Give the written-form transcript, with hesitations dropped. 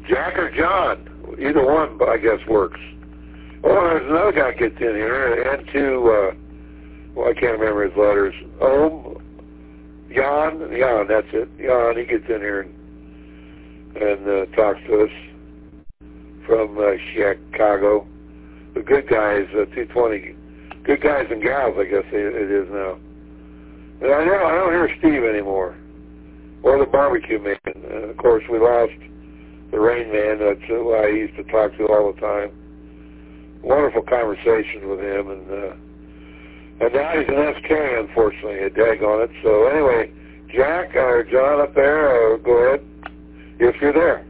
Jack or John, either one, I guess, works. Oh, there's another guy gets in here, and I can't remember his letters. Jan, that's it. Jan, he gets in here and talks to us from Chicago. The good guys, 220, good guys and gals, I guess it is now. But I don't hear Steve anymore, or the barbecue man. Of course, we lost the Rain Man. That's who I used to talk to all the time. Wonderful conversations with him, and now he's an SK, unfortunately, a dag on it. So anyway, Jack or John up there, go ahead, if you're there.